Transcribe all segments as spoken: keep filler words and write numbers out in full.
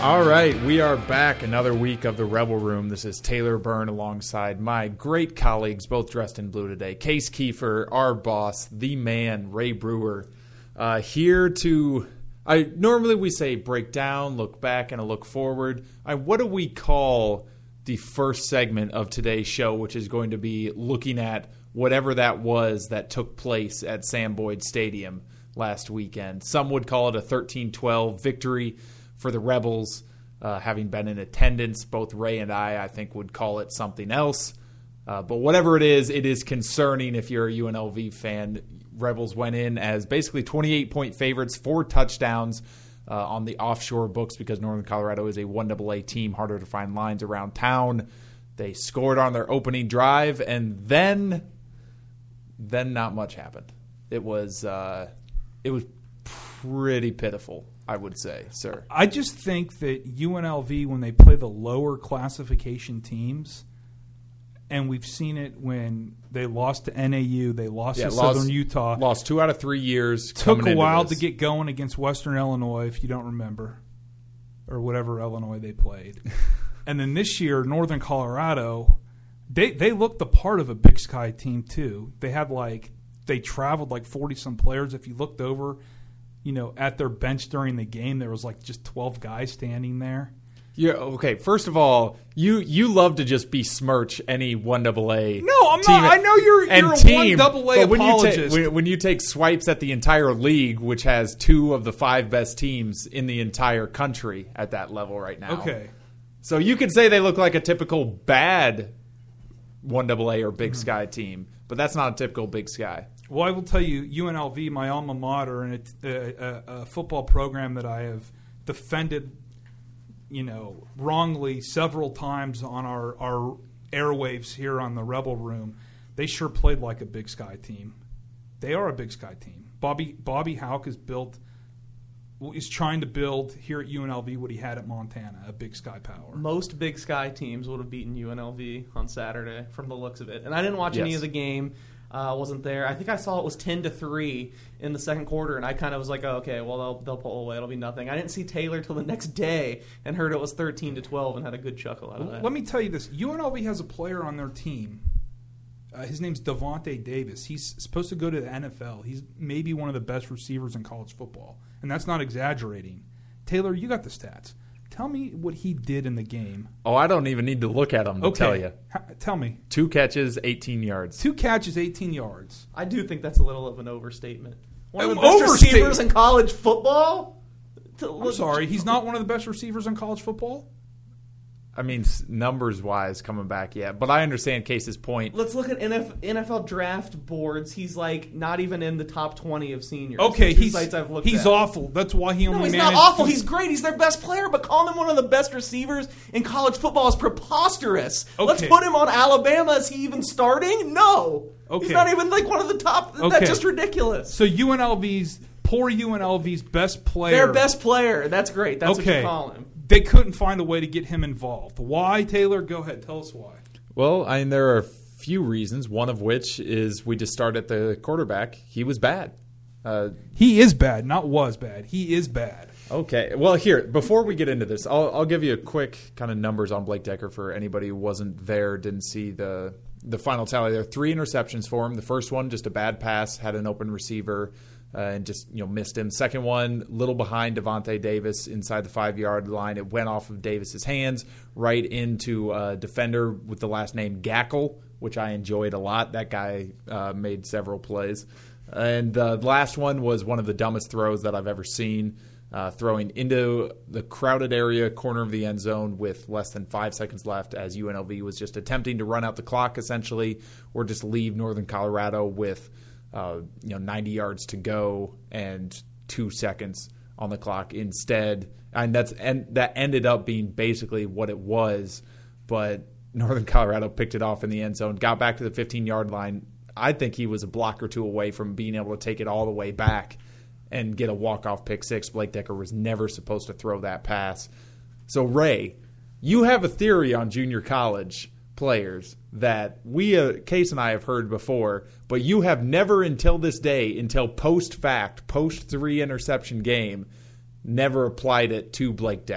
All right, we are back. Another week of the Rebel Room. This is Taylor Byrne alongside my great colleagues, both dressed in blue today. Case Kiefer, our boss, the man, Ray Brewer, uh, here to... I normally we say break down, look back, and a look forward. I, what do we call the first segment of today's show, which is going to be looking at whatever that was that took place at Sam Boyd Stadium last weekend? Some would call it a thirteen twelve victory for the Rebels, uh, having been in attendance. Both Ray and I, I think, would call it something else. Uh, but whatever it is, it is concerning if you're a U N L V fan. Rebels went in as basically twenty-eight point favorites, four touchdowns uh, on the offshore books because Northern Colorado is a one double A team, harder to find lines around town. They scored on their opening drive, and then then not much happened. It was uh, it was pretty pitiful, I would say, sir. I just think that U N L V, when they play the lower classification teams, and we've seen it when they lost to N A U, they lost yeah, to lost, Southern Utah. Lost two out of three years. Took a while to get going against Western Illinois, if you don't remember, or whatever Illinois they played. And then this year, Northern Colorado, they they looked the part of a Big Sky team too. They had like they traveled like forty-some players. If you looked over, you know, at their bench during the game, there was like just twelve guys standing there. Yeah. Okay. First of all, you you love to just besmirch any one double A. No, I'm team not. I know you're, and you're a team, one double A but when apologist. you, take, when, when you take swipes at the entire league, which has two of the five best teams in the entire country at that level right now. Okay. So you could say they look like a typical bad one double A or Big mm-hmm. Sky team, but that's not a typical Big Sky. Well, I will tell you, U N L V, my alma mater, and it's a, a, a football program that I have defended, you know, wrongly several times on our, our airwaves here on the Rebel Room. They sure played like a Big Sky team. They are a Big Sky team. Bobby Bobby Hauck has built, is trying to build here at U N L V what he had at Montana, a Big Sky power. Most Big Sky teams would have beaten U N L V on Saturday from the looks of it. And I didn't watch yes. any of the game. I uh, wasn't there. I think I saw it was ten to three in the second quarter, and I kind of was like, oh, okay, well, they'll, they'll pull away. It'll be nothing. I didn't see Taylor till the next day and heard it was thirteen to twelve and had a good chuckle out of that. Let me tell you this. U N L V has a player on their team. Uh, his name's Devontae Davis. He's supposed to go to the N F L. He's maybe one of the best receivers in college football, and that's not exaggerating. Taylor, you got the stats. Tell me what he did in the game. Oh, I don't even need to look at him to okay. tell you. H- tell me. Two catches, eighteen yards. Two catches, eighteen yards. I do think that's a little of an overstatement. One of the An best overstatement. receivers in college football? I'm sorry, he's not one of the best receivers in college football? I mean, numbers-wise, coming back, yeah. But I understand Case's point. Let's look at N F L draft boards. He's like not even in the top twenty of seniors. Okay, he's sites I've looked he's at. awful. That's why he only No, he's managed not awful. To... He's great. He's their best player. But calling him one of the best receivers in college football is preposterous. Okay. Let's put him on Alabama. Is he even starting? No. Okay. He's not even like one of the top. Okay. That's just ridiculous. So U N L V's poor U N L V's best player. Their best player. That's great. That's okay. what you call him. They couldn't find a way to get him involved. Why, Taylor? Go ahead. Tell us why. Well, I mean, there are a few reasons, one of which is we just start at the quarterback. He was bad. Uh, he is bad, not was bad. He is bad. Okay. Well, here, before we get into this, I'll, I'll give you a quick kind of numbers on Blake Decker for anybody who wasn't there, didn't see the the final tally. There are three interceptions for him. The first one, just a bad pass, had an open receiver. Uh, and just you know missed him. Second one, little behind Devontae Davis inside the five-yard line. It went off of Davis's hands right into a defender with the last name Gackle, which I enjoyed a lot. That guy uh, made several plays. And uh, the last one was one of the dumbest throws that I've ever seen, uh, throwing into the crowded area, corner of the end zone with less than five seconds left as U N L V was just attempting to run out the clock essentially or just leave Northern Colorado with – Uh, you know, ninety yards to go and two seconds on the clock instead, and that's and that ended up being basically what it was. But Northern Colorado picked it off in the end zone, got back to the fifteen-yard line. I think he was a block or two away from being able to take it all the way back and get a walk-off pick six. Blake Decker was never supposed to throw that pass. So Ray, you have a theory on junior college players that we, uh, Case and I have heard before, but you have never until this day, until post-fact, post-three interception game, never applied it to Blake Decker.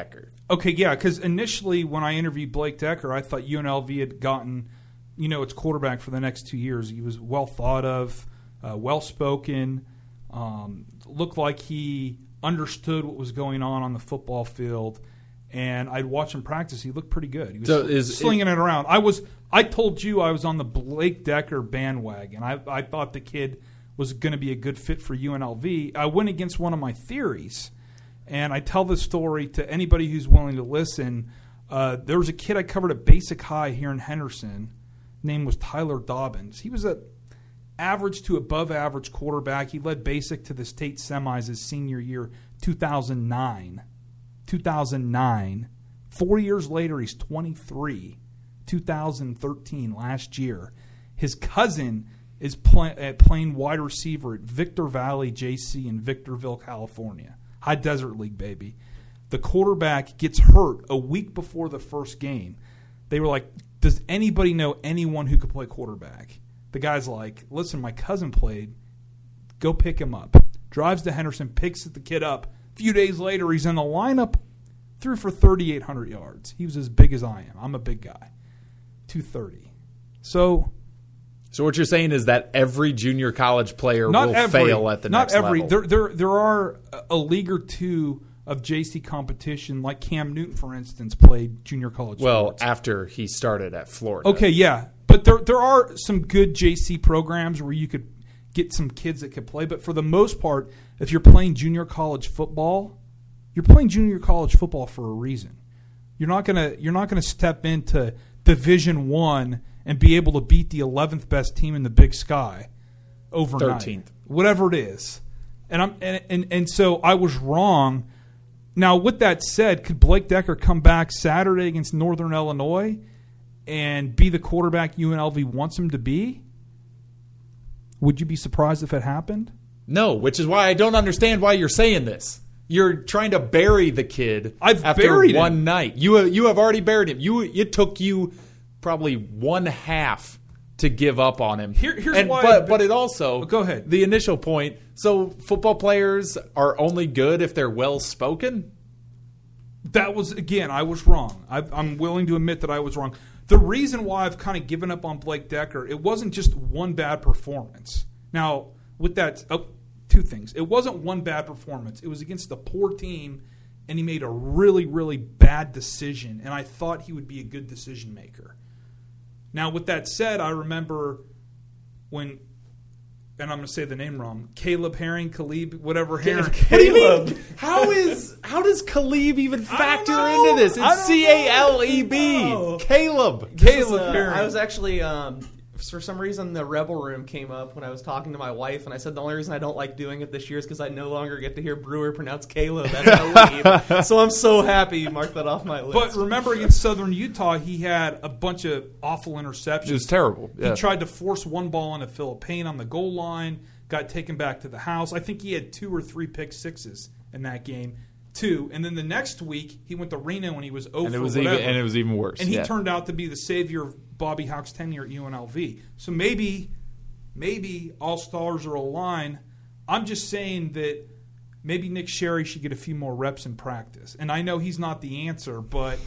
Okay, yeah, because initially when I interviewed Blake Decker, I thought U N L V had gotten, you know, its quarterback for the next two years. He was well thought of, uh, well spoken, um, looked like he understood what was going on on the football field. And I'd watch him practice. He looked pretty good. He was So is- slinging it around. I was. I told you I was on the Blake Decker bandwagon. I, I thought the kid was going to be a good fit for U N L V. I went against one of my theories, and I tell this story to anybody who's willing to listen. Uh, there was a kid I covered at Basic High here in Henderson. Name was Tyler Dobbins. He was a average to above average quarterback. He led Basic to the state semis his senior year, two thousand nine. two thousand nine. Four years later, he's twenty-three. two thousand thirteen, last year. His cousin is play, uh, playing wide receiver at Victor Valley J C in Victorville, California. High Desert League, baby. The quarterback gets hurt a week before the first game. They were like, does anybody know anyone who could play quarterback? The guy's like, listen, my cousin played. Go pick him up. Drives to Henderson, picks the kid up. A few days later, he's in the lineup, threw for thirty-eight hundred yards. He was as big as I am. I'm a big guy. two thirty. So, So what you're saying is that every junior college player not will every, fail at the not next every, level. There, there, there are a league or two of J C competition, like Cam Newton, for instance, played junior college Well, sports. after he started at Florida. Okay, yeah. But there there are some good J C programs where you could get some kids that could play. But for the most part, if you're playing junior college football, you're playing junior college football for a reason. You're not gonna you're not gonna step into Division One and be able to beat the eleventh best team in the Big Sky overnight. thirteenth. Whatever it is. And I'm and, and, and so I was wrong. Now, with that said, could Blake Decker come back Saturday against Northern Illinois and be the quarterback U N L V wants him to be? Would you be surprised if it happened? No, which is why I don't understand why you're saying this. You're trying to bury the kid I've after buried one him. night. You have, you have already buried him. You It took you probably one half to give up on him. Here- here's and, why But, I've but been- it also... Go ahead. The initial point. So football players are only good if they're well-spoken? That was, again, I was wrong. I, I'm willing to admit that I was wrong. The reason why I've kind of given up on Blake Decker, it wasn't just one bad performance. Now, with that, oh, two things. It wasn't one bad performance. It was against a poor team, and he made a really, really bad decision, and I thought he would be a good decision maker. Now, with that said, I remember when, and I'm going to say the name wrong, Caleb Herring, Caleb, whatever Herring. What do you mean? How is how does Khalib even factor know. into this? I It's don't C A L E B. know. Caleb. This Caleb was, uh, Herring. I was actually, um, for some reason, the Rebel Room came up when I was talking to my wife, and I said the only reason I don't like doing it this year is because I no longer get to hear Brewer pronounce Caleb as Khalib. So I'm so happy you marked that off my list. But remember, against Southern Utah, he had a bunch of awful interceptions. It was terrible. Yeah. He tried to force one ball into Philip Payne on the goal line, got taken back to the house. I think he had two or three pick sixes in that game. Two. And then the next week, he went to Reno and he was oh and it for was whatever. even and it was even worse. And he yeah. turned out to be the savior of Bobby Hauck's tenure at U N L V. So maybe, maybe all stars are aligned. I'm just saying that maybe Nick Sherry should get a few more reps in practice. And I know he's not the answer, but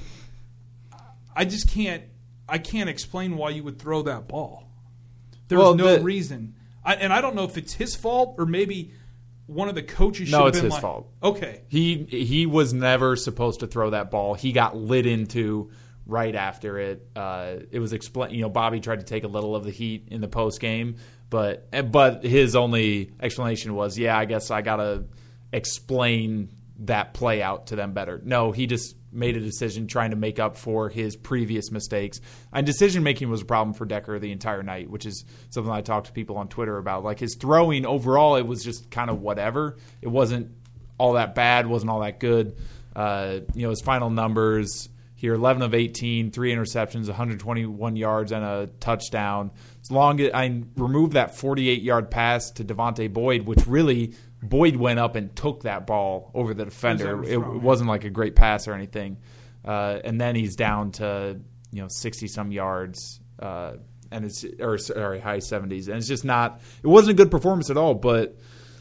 I just can't. I can't explain why you would throw that ball. There's Well, no the- reason, I, and I don't know if it's his fault or maybe one of the coaches should No, have it's been his like, fault. Okay, He he was never supposed to throw that ball. He got lit into right after it. Uh, it was explain. You know, Bobby tried to take a little of the heat in the post game, but but his only explanation was, yeah, I guess I gotta explain that play out to them better. No, he just made a decision trying to make up for his previous mistakes. And decision making was a problem for Decker the entire night, which is something I talked to people on Twitter about. Like his throwing overall, it was just kind of whatever. It wasn't all that bad, wasn't all that good. Uh, you know, his final numbers here: eleven of eighteen, three interceptions, one hundred twenty-one yards, and a touchdown. As long as I removed that forty-eight yard pass to Devontae Boyd, which really Boyd went up and took that ball over the defender. It, overthrown, it wasn't like a great pass or anything. Uh, and then he's down to you know sixty some yards, uh, and it's or sorry high seventies, and it's just not. It wasn't a good performance at all, but.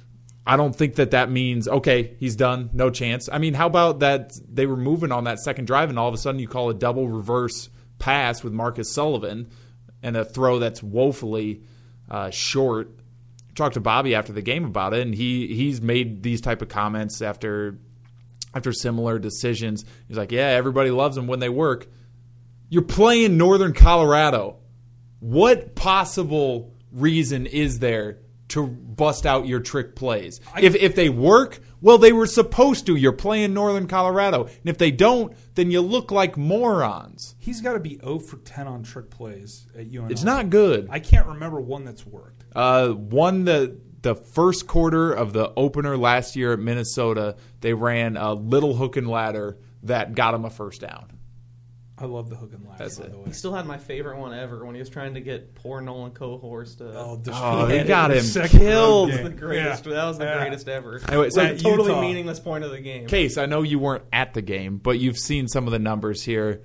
I don't think that that means, okay, he's done, no chance. I mean, how about that they were moving on that second drive, and all of a sudden you call a double reverse pass with Marcus Sullivan and a throw that's woefully uh, short. Talked to Bobby after the game about it, and he he's made these type of comments after after similar decisions. He's like, yeah, everybody loves them when they work. You're playing Northern Colorado. What possible reason is there to bust out your trick plays? I, if if they work, well, they were supposed to. You're playing Northern Colorado. And if they don't, then you look like morons. He's got to be zero for ten on trick plays at U N L V. It's not good. I can't remember one that's worked. Uh, one the the first quarter of the opener last year at Minnesota, they ran a little hook and ladder that got him a first down. I love the hook and ladder, That's by it. the way. He still had my favorite one ever when he was trying to get poor Nolan Cohorst to Oh, Oh, they got him killed. game. The greatest. Yeah. That was the Yeah. greatest ever. Anyway, so Like, At totally Utah. meaningless point of the game. Case, I know you weren't at the game, but you've seen some of the numbers here.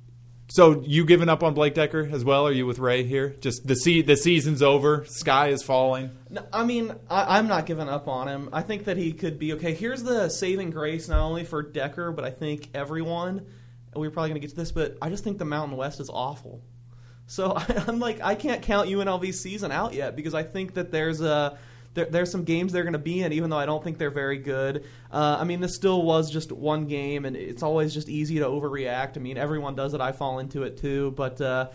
So you giving up on Blake Decker as well? Are you with Ray here? Just the se- the season's over. Sky is falling. No, I mean, I, I'm not giving up on him. I think that he could be okay. Here's the saving grace, not only for Decker, but I think everyone. We're probably going to get to this, but I just think the Mountain West is awful. So I, I'm like, I can't count U N L V's season out yet because I think that there's a there, there's some games they're going to be in, even though I don't think they're very good. Uh, I mean, this still was just one game, and it's always just easy to overreact. I mean, everyone does it. I fall into it too, but uh,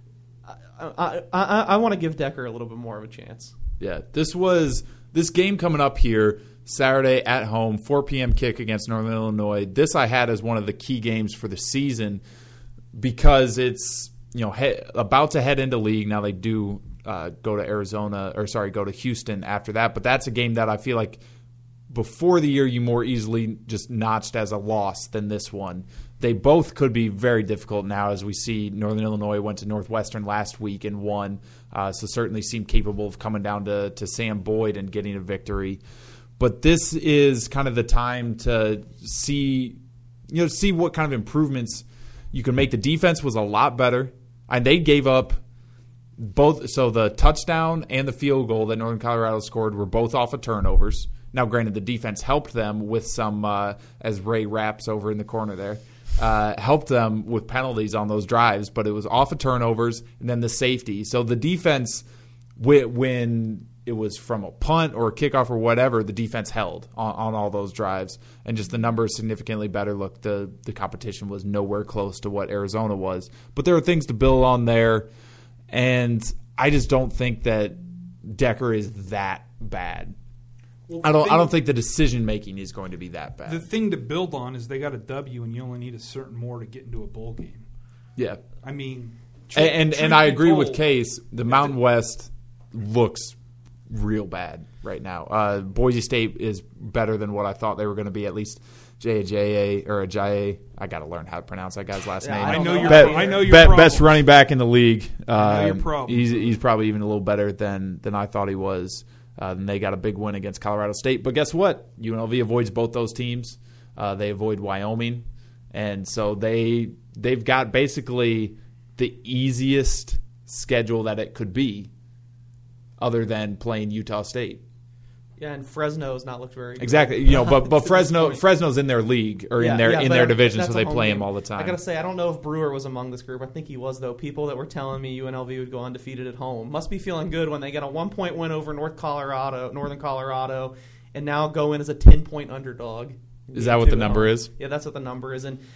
I, I, I, I want to give Decker a little bit more of a chance. Yeah, this was this game coming up here Saturday at home, four p.m. kick against Northern Illinois. This I had as one of the key games for the season because it's you know he, about to head into league now. They do uh, go to Arizona or sorry, go to Houston after that, but that's a game that I feel like before the year you more easily just notched as a loss than this one. They both could be very difficult now as we see Northern Illinois went to Northwestern last week and won, uh, so certainly seem capable of coming down to, to Sam Boyd and getting a victory. But this is kind of the time to see, you know, see what kind of improvements you can make. The defense was a lot better, and they gave up both. So the touchdown and the field goal that Northern Colorado scored were both off of turnovers. Now, granted, the defense helped them with some, uh, as Ray raps over in the corner there, uh, helped them with penalties on those drives, but it was off of turnovers and then the safety. So the defense, when it was from a punt or a kickoff or whatever, the defense held on, on all those drives, and just the numbers significantly better. Look, the, the competition was nowhere close to what Arizona was. But there are things to build on there, and I just don't think that Decker is that bad. Well, I don't. thing, I don't think the decision making is going to be that bad. The thing to build on is they got a W, and you only need a certain more to get into a bowl game. Yeah, I mean, tr- and and, and I agree with Case. The Mountain West looks real bad right now. Uh, Boise State is better than what I thought they were going to be. At least J J A or a J A. I got to learn how to pronounce that guy's last Yeah, name. I I know know your. Bet- I know your Bet- problem. best running back in the league. Uh, I know your problem. He's he's probably even a little better than than I thought he was. Uh, and they got a big win against Colorado State. But guess what? U N L V avoids both those teams. Uh, they avoid Wyoming. And so they, they've got basically the easiest schedule that it could be other than playing Utah State. Yeah, and Fresno's not looked very good. Exactly. You know, but but To Fresno this point. Fresno's in their league or Yeah, in their yeah, in but their I mean, division, that's so a they home play game. him all the time. I gotta say, I don't know if Brewer was among this group. I think he was, though. People that were telling me U N L V would go undefeated at home must be feeling good when they get a one-point win over North Colorado, Northern Colorado, and now go in as a ten-point underdog. Is that what the Two at number home. is? Yeah, that's what the number is, and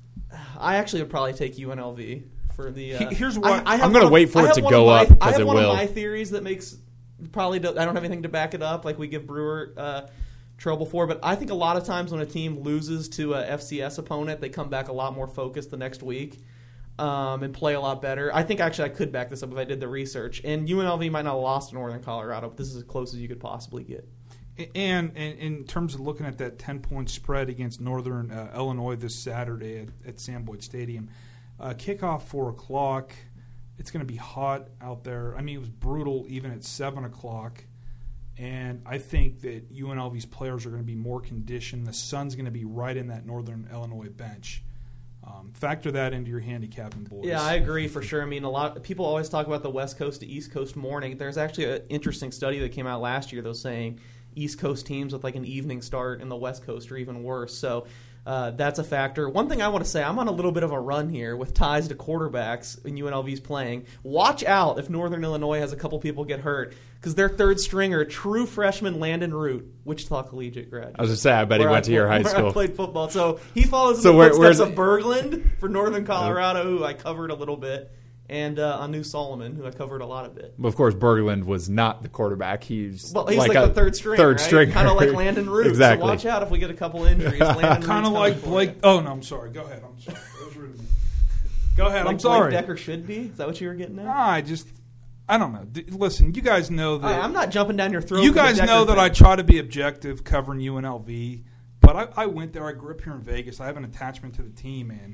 I actually would probably take U N L V for the. Uh, Here's what- I, I have I'm gonna one of- wait for I it have to one go of my- up, 'cause I have it one will. of my theories that makes probably. Do, I don't have anything to back it up, like we give Brewer uh, trouble for, but I think a lot of times when a team loses to a F C S opponent, they come back a lot more focused the next week. Um, and play a lot better. I think actually I could back this up if I did the research. And U N L V might not have lost to Northern Colorado, but this is as close as you could possibly get. And, and in terms of looking at that ten-point spread against Northern uh, Illinois this Saturday at, at Sam Boyd Stadium, uh, kickoff four o'clock. It's going to be hot out there. I mean, it was brutal even at seven o'clock. And I think that U N L V's players are going to be more conditioned. The sun's going to be right in that Northern Illinois bench. Um, factor that into your handicapping, boys. Yeah, I agree for sure. I mean, a lot people always talk about the West Coast to East Coast morning. There's actually an interesting study that came out last year, though, saying East Coast teams with like an evening start, and the West Coast are even worse. So uh, that's a factor. One thing I want to say, I'm on a little bit of a run here with ties to quarterbacks in U N L V's playing. Watch out if Northern Illinois has a couple people get hurt, because their third stringer, true freshman Landon Root, Wichita Collegiate graduate. I was just saying, I bet he where went I to your played- high where school. I played football. So he follows in So the where- footsteps where's of Bergland for Northern Colorado, who I covered a little bit, and uh, Anu Solomon, who I covered a lot of bit. But of course, Berglund was not the quarterback. He's Well, he's like, like, a the third stringer, third right? stringer. Kind of like Landon Root. Exactly. So watch out if we get a couple injuries. Landon Kind of like Blake. Oh no, I'm sorry. Go ahead. I'm sorry. That was rude of me. Go ahead. Like I'm sorry. Blake Decker should be. Is that what you were getting at? Nah, I just, I don't know. D- Listen, you guys know that. I, I'm not jumping down your throat. You for the guys Decker know that thing. I try to be objective covering U N L V, but I, I went there. I grew up here in Vegas. I have an attachment to the team, and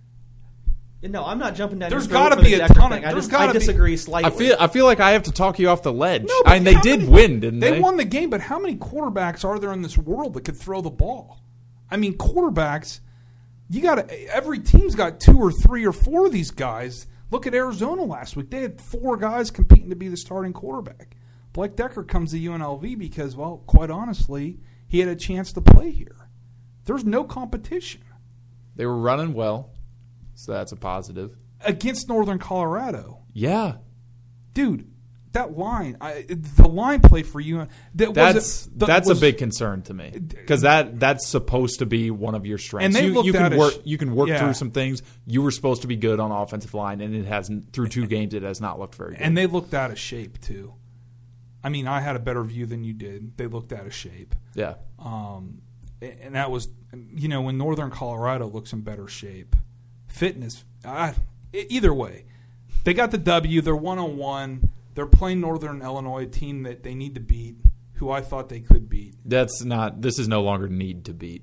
No, I'm not jumping down. There's your throat gotta for the be a Decker ton of- thing. I there's just gotta I be- disagree slightly. I feel I feel like I have to talk you off the ledge. No, but I mean, they how did many- win, didn't they? they won the game. But how many quarterbacks are there in this world that could throw the ball? I mean, quarterbacks. You got to. Every team's got two or three or four of these guys. Look at Arizona last week. They had four guys competing to be the starting quarterback. Blake Decker comes to U N L V because, well, quite honestly, he had a chance to play here. There's no competition They were running well, so that's a positive. against Northern Colorado. Yeah, Dude, that line, I, the line play for you, that that's wasn't- that that's was- a big concern to me because that that's supposed to be one of your strengths. And they you, looked you at can it work sh- you can work yeah. through some things. You were supposed to be good on offensive line, and it hasn't. Through two games, it has not looked very good. And they looked out of shape, too. I mean, I had a better view than you did. They looked out of shape. yeah, Um, and that was, you know, when Northern Colorado looks in better shape. Fitness, I, either way. They got the W. They're one on one. They're playing Northern Illinois, a team that they need to beat, who I thought they could beat. that's not. This is no longer need to beat.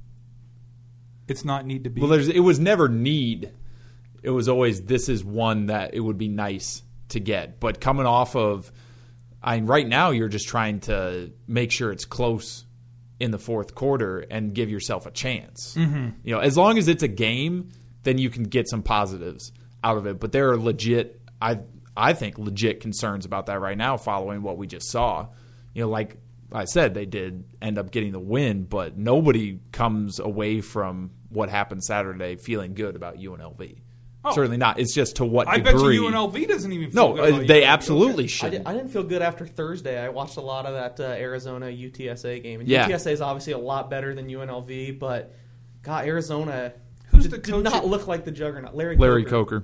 It's not need to beat. Well, there's it was never need. It was always this is one that it would be nice to get. But coming off of, I mean, right now you're just trying to make sure it's close in the fourth quarter and give yourself a chance. Mm-hmm. You know, as long as it's a game, then you can get some positives out of it. But there are legit, I I think legit concerns about that right now, following what we just saw. You know, like I said, they did end up getting the win, but nobody comes away from what happened Saturday feeling good about U N L V. Oh. Certainly not. It's just to what I degree. bet you U N L V doesn't even feel No, good uh, about they U N L V. absolutely I, should. did, I didn't feel good after Thursday. I watched a lot of that uh, Arizona U T S A game. And Yeah. U T S A is obviously a lot better than U N L V, but God, Arizona Who's did, the did coach? not look like the juggernaut. Larry, Larry Coker. Coker.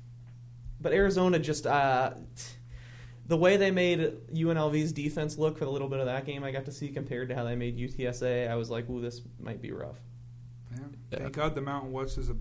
But Arizona just uh, the way they made U N L V's defense look for the little bit of that game I got to see compared to how they made U T S A, I was like, ooh, this might be rough. Yeah. Thank God the Mountain West is a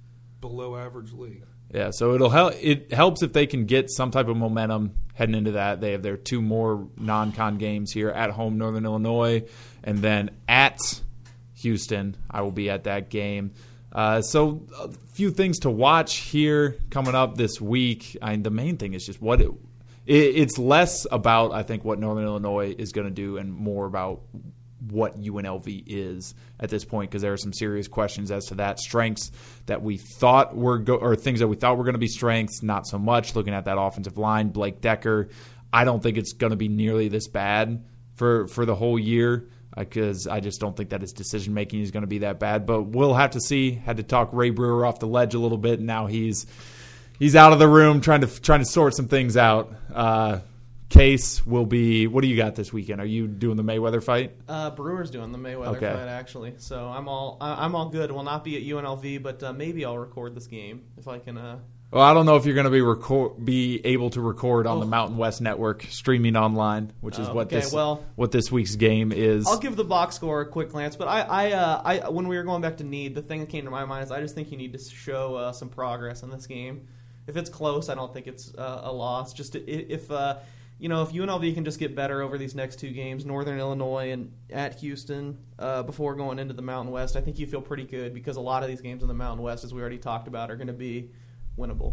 below average league. Yeah, so it'll help. It helps if they can get some type of momentum heading into that. They have their two more non-con games here at home, Northern Illinois, and then at Houston. I will be at that game. Uh, so a few things to watch here coming up this week. I mean, the main thing is just what it, it it's less about I think what Northern Illinois is going to do and more about what U N L V is at this point, because there are some serious questions as to that. Strengths that we thought were go- or things that we thought were going to be strengths, not so much. Looking at that offensive line, Blake Decker, I don't think it's going to be nearly this bad for for the whole year, because I just don't think that his decision making is going to be that bad. But we'll have to see. Had to talk Ray Brewer off the ledge a little bit, and now he's he's out of the room trying to trying to sort some things out. Uh, Case will be. What do you got this weekend? Are you doing the Mayweather fight? Uh, Brewer's doing the Mayweather Okay. fight actually, so I'm all I- I'm all good. Will not be at U N L V, but uh, maybe I'll record this game if I can. Uh, Well, I don't know if you're going to be record, be able to record on Oh. the Mountain West Network streaming online, which is Oh, what okay, this well- what this week's game is. I'll give the box score a quick glance, but I, I, uh, I, when we were going back to need, the thing that came to my mind is I just think you need to show uh, some progress in this game. If it's close, I don't think it's uh, a loss. Just i- if uh, you know, if U N L V can just get better over these next two games, Northern Illinois and at Houston, uh, before going into the Mountain West, I think you feel pretty good because a lot of these games in the Mountain West, as we already talked about, are going to be winnable.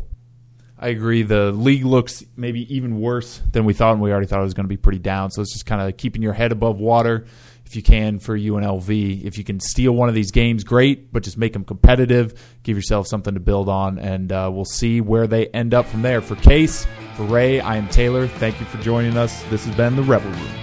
I agree. The league looks maybe even worse than we thought, and we already thought it was going to be pretty down. So it's just kind of keeping your head above water if you can for U N L V. If you can steal one of these games, great, but just make them competitive. Give yourself something to build on, and uh, we'll see where they end up from there. For Case, for Ray, I am Taylor. Thank you for joining us. This has been The Rebel Room.